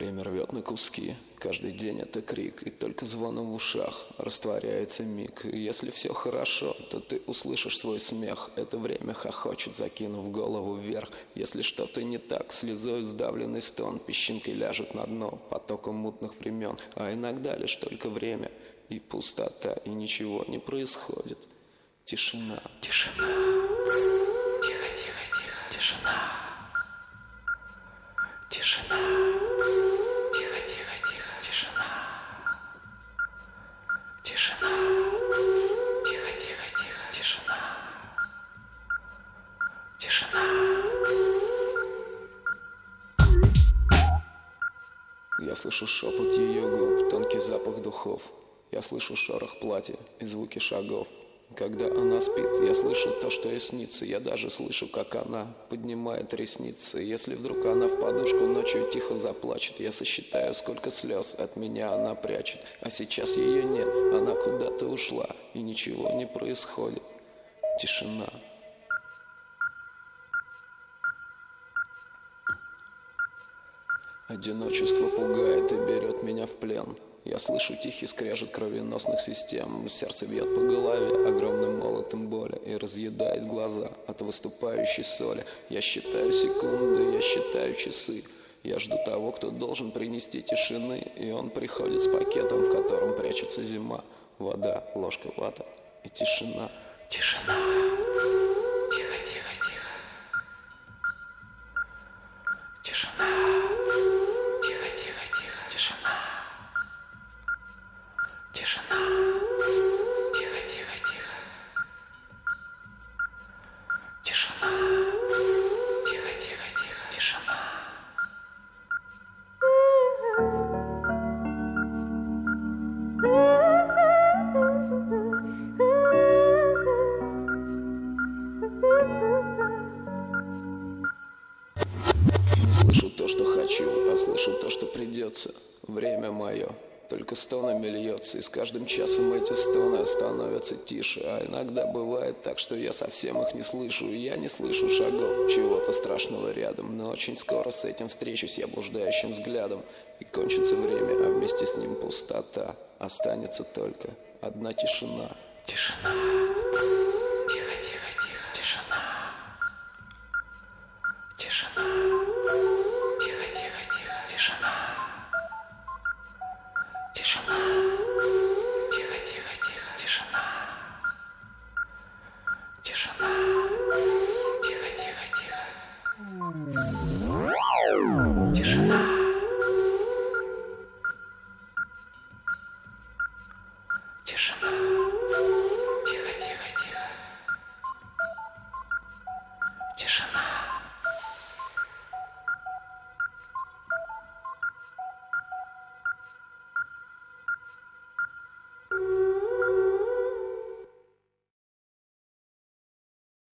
Время рвет на куски, каждый день это крик, и только звоном в ушах растворяется миг. И если все хорошо, то ты услышишь свой смех. Это время хохочет, закинув голову вверх. Если что-то не так, слезой сдавленный стон песчинкой ляжет на дно потоком мутных времен. А иногда лишь только время и пустота, и ничего не происходит. Тишина. Тишина. Тихо, тихо, тихо. Тишина. Тишина. Тихо, тихо, тихо. Тишина. Тишина. Тихо, тихо, тихо. Тишина. Тишина. Я слышу шепот ее губ, тонкий запах духов. Я слышу шорох платья и звуки шагов. Когда она спит, я слышу то, что ей снится. Я даже слышу, как она поднимает ресницы. Если вдруг она в подушку ночью тихо заплачет, я сосчитаю, сколько слез от меня она прячет. А сейчас ее нет, она куда-то ушла, и ничего не происходит. Тишина. Одиночество пугает и берет меня в плен. Я слышу тихий скрежет кровеносных систем. Сердце бьет по голове огромным молотом боли и разъедает глаза от выступающей соли. Я считаю секунды, я считаю часы. Я жду того, кто должен принести тишины. И он приходит с пакетом, в котором прячется зима. Вода, ложка, вата и тишина. Тишина. Тихо, тихо, тихо. Тишина. Тихо, тихо, тихо. Тишина. Тишина. Тихо, тихо, тихо. Тишина. Тихо, тихо, тихо. Тишина. Не слышу то, что хочу, а слышу то, что придется. Время мое только стонами льется, и с каждым часом эти стоны становятся тише. А иногда бывает так, что я совсем их не слышу, и я не слышу шагов чего-то страшного рядом. Но очень скоро с этим встречусь я блуждающим взглядом, и кончится время, а вместе с ним пустота. Останется только одна тишина. Тишина. Тихо, тихо, тихо. Тишина. Тишина. Тихо, тихо, тихо. Тишина. Тишина. Тихо, тихо, тихо. Тишина. Тишина. Тихо, тихо, тихо. Тишина. Тишина.